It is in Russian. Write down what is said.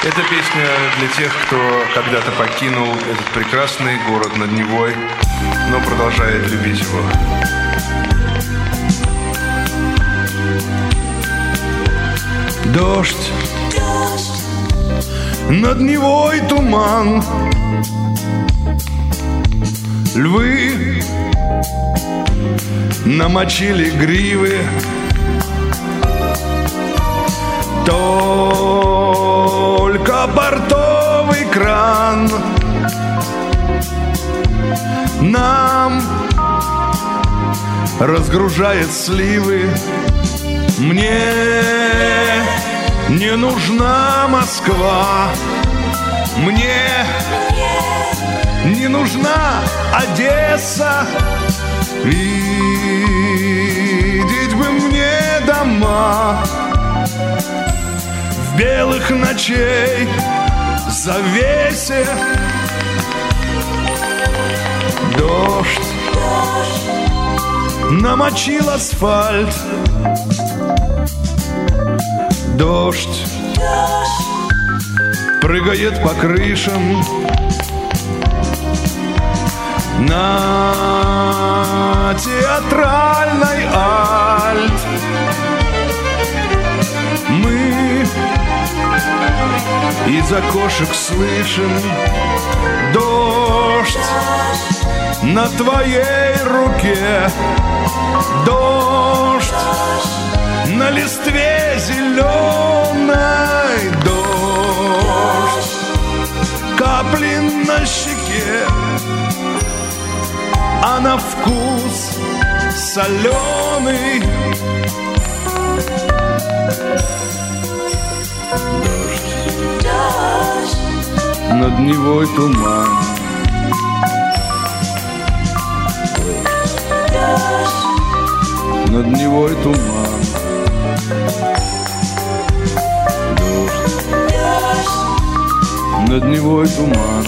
Эта песня для тех, кто когда-то покинул этот прекрасный город над Невой, но продолжает любить его. Дождь, над Невой туман, львы намочили гривы, только портовый кран нам разгружает сливы. Мне не нужна Москва, мне не нужна Одесса. Видеть бы мне дома в белых ночей завесе. Дождь намочил асфальт, дождь прыгает по крышам. На театральной альт мы из окошек слышим дождь на твоей руке, дождь на листве зеленой, дождь капли на щеке, а на вкус соленый. Дождь, над Невой туман, дождь, над Невой туман, дождь, над Невой туман.